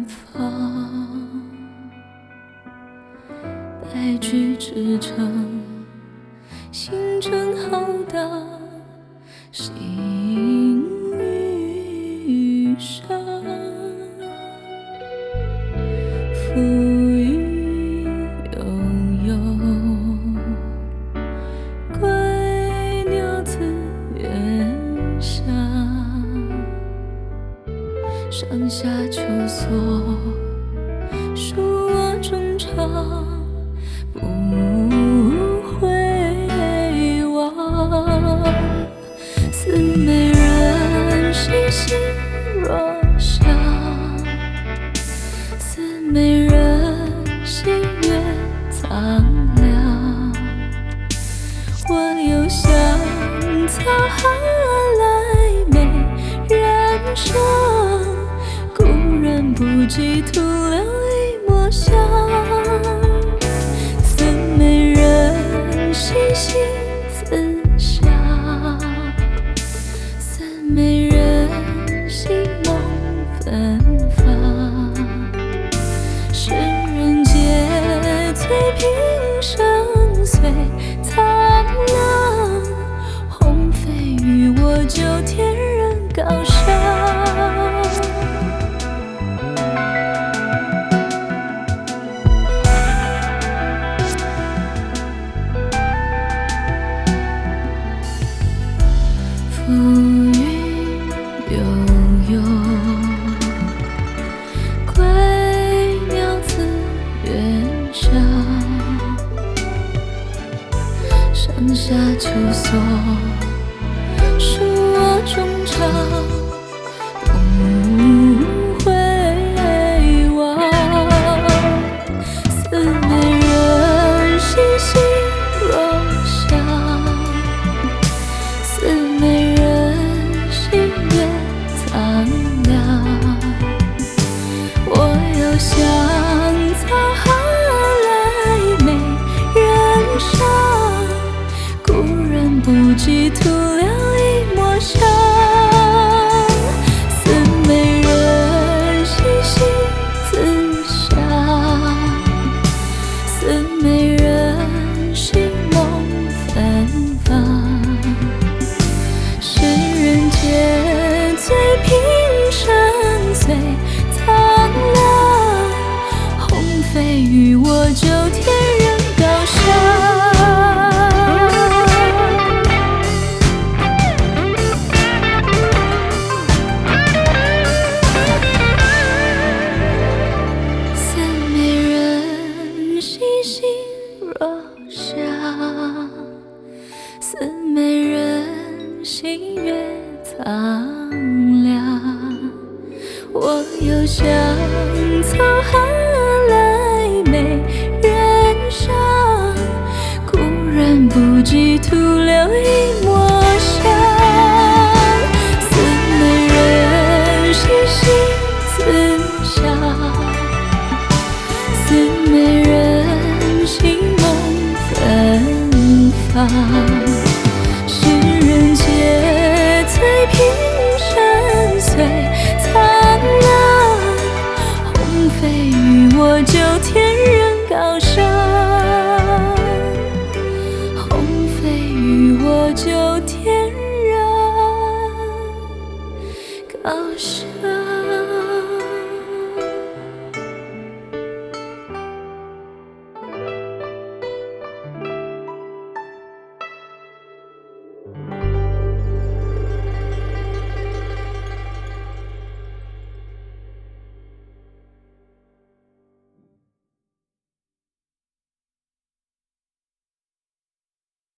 方，白驹驰骋，星辰浩大，星与上，浮云悠悠，归鸟自远翔，上下求索，恕我衷肠，不回望。似美人兮兮若相，似美人兮月苍凉。我又想沧海来美人生，故人不及徒留一抹香。似美人兮兮自香，似美人兮梦芬芳。世人皆醉平生随苍凉，鸿飞与我就天人高尚。浮云悠悠，归鸟自远翔，上下求索，恕我衷肠，不回望。似美人兮兮若相，似美人兮月苍凉。我又想沧海来美人生，故人不及徒留一抹香。似美人兮兮自香，似美人兮梦芬芳。世人皆醉平生随苍凉，鸿飞与我就天人高尚。似美人兮兮若相，似美人兮月苍凉。我又想沧海来美人生，故人不及徒留一抹香。似美人兮兮自香，似美人兮梦芬芳。